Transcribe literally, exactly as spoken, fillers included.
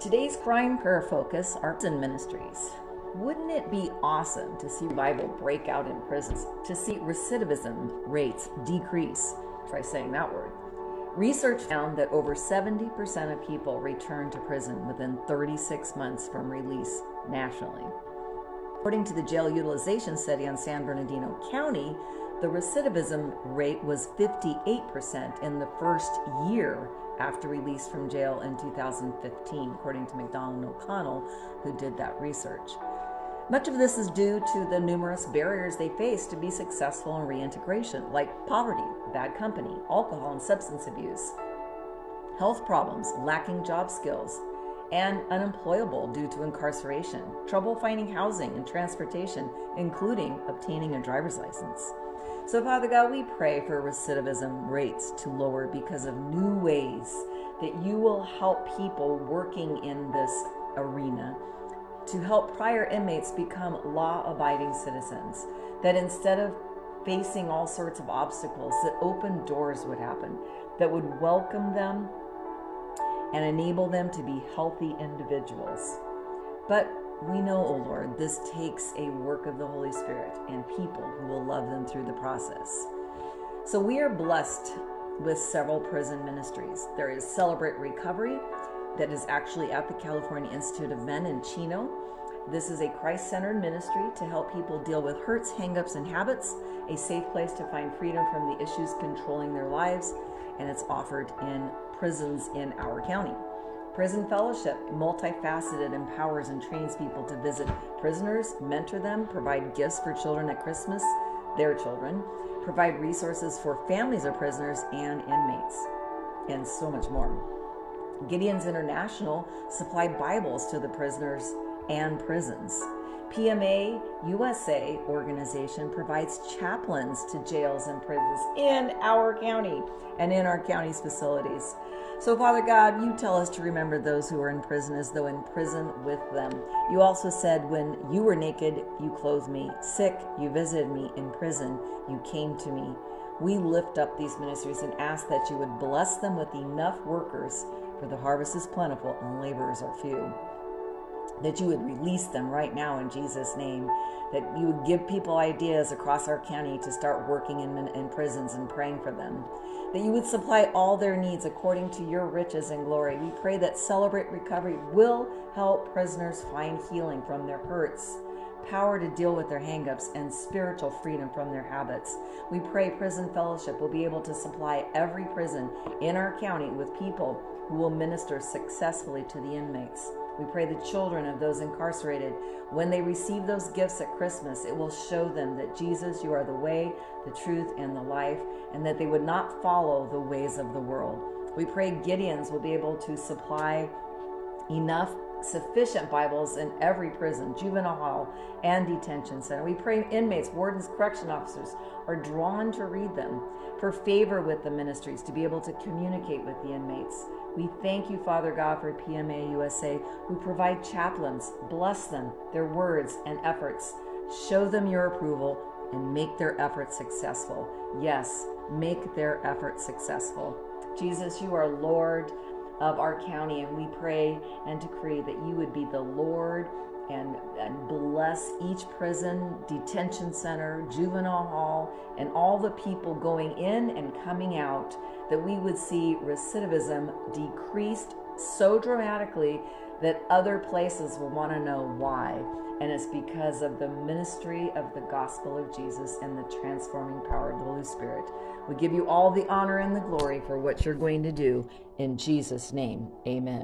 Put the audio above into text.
Today's crime prayer focus are prison ministries. Wouldn't it be awesome to see revival break out in prisons, to see recidivism rates decrease? Try saying that word. Research found that over seventy percent of people return to prison within thirty-six months from release nationally. According to the jail utilization study on San Bernardino County, the recidivism rate was fifty-eight percent in the first year after release from jail in two thousand fifteen, according to McDonald and O'Connell, who did that research. Much of this is due to the numerous barriers they face to be successful in reintegration, like poverty, bad company, alcohol and substance abuse, health problems, lacking job skills, and unemployable due to incarceration, trouble finding housing and transportation, including obtaining a driver's license. So, Father God, we pray for recidivism rates to lower because of new ways that you will help people working in this arena to help prior inmates become law-abiding citizens, that instead of facing all sorts of obstacles, that open doors would happen, that would welcome them and enable them to be healthy individuals. But we know, O Lord, this takes a work of the Holy Spirit and people who will love them through the process. So we are blessed with several prison ministries. There is Celebrate Recovery that is actually at the California Institute of Men in Chino. This is a Christ-centered ministry to help people deal with hurts, hangups, and habits, a safe place to find freedom from the issues controlling their lives, and it's offered in prisons in our county. Prison Fellowship, multifaceted, empowers and trains people to visit prisoners, mentor them, provide gifts for children at Christmas, their children, provide resources for families of prisoners and inmates, and so much more. Gideon's International supply Bibles to the prisoners and prisons. P M A U S A organization provides chaplains to jails and prisons in our county and in our county's facilities. So, Father God, you tell us to remember those who are in prison as though in prison with them. You also said, when you were naked, you clothed me. Sick, you visited me. In prison, you came to me. We lift up these ministries and ask that you would bless them with enough workers, for the harvest is plentiful and laborers are few. That you would release them right now in Jesus' name. That you would give people ideas across our county to start working in, in prisons and praying for them. That you would supply all their needs according to your riches and glory. We pray that Celebrate Recovery will help prisoners find healing from their hurts, power to deal with their hangups, and spiritual freedom from their habits. We pray Prison Fellowship will be able to supply every prison in our county with people who will minister successfully to the inmates. We pray the children of those incarcerated, when they receive those gifts at Christmas, it will show them that Jesus, you are the way, the truth, and the life, and that they would not follow the ways of the world. We pray Gideons will be able to supply enough sufficient Bibles in every prison, juvenile hall, and detention center. We pray inmates, wardens, correction officers are drawn to read them, for favor with the ministries, to be able to communicate with the inmates. We thank you, Father God, for P M A U S A, who provide chaplains. Bless them, their words and efforts. Show them your approval and make their efforts successful. Yes, make their efforts successful. Jesus, you are Lord of our county, and we pray and decree that you would be the Lord and, and bless each prison, detention center, juvenile hall, and all the people going in and coming out, that we would see recidivism decreased so dramatically that other places will want to know why. And it's because of the ministry of the gospel of Jesus and the transforming power of the Holy Spirit. We give you all the honor and the glory for what you're going to do. In Jesus' name, amen.